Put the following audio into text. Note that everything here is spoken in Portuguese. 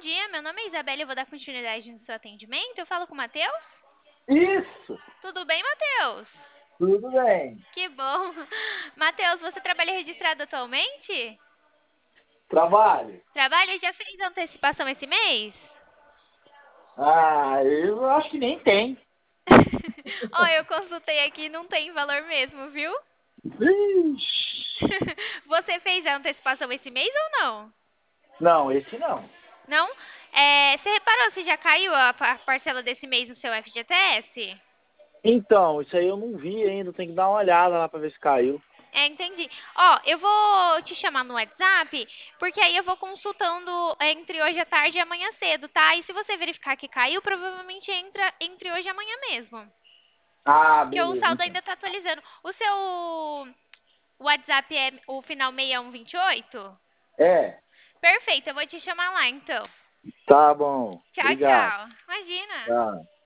dia, meu nome é Isabela e eu vou dar continuidade no seu atendimento. Eu falo com o Matheus? Isso! Tudo bem, Matheus? Tudo bem. Que bom. Matheus, você trabalha registrado atualmente? Trabalho? Trabalha? Já fez antecipação esse mês? Eu acho que nem tem. Ó, eu consultei aqui e não tem valor mesmo, viu? Ixi. Você fez a antecipação esse mês ou não? Não, esse não. Não? Você reparou se já caiu a parcela desse mês no seu FGTS? Então, isso aí eu não vi ainda. Tem que dar uma olhada lá pra ver se caiu. Entendi. Ó, eu vou te chamar no WhatsApp, porque aí eu vou consultando entre hoje à tarde e amanhã cedo, tá? E se você verificar que caiu, provavelmente entra entre hoje e amanhã mesmo. Ah, Porque o beleza, saldo então. ainda tá atualizando. O seu WhatsApp é o final 6128? É, Perfeito, eu vou te chamar lá então. tá bom. Tchau, Obrigado. tchau. Imagina. Tá.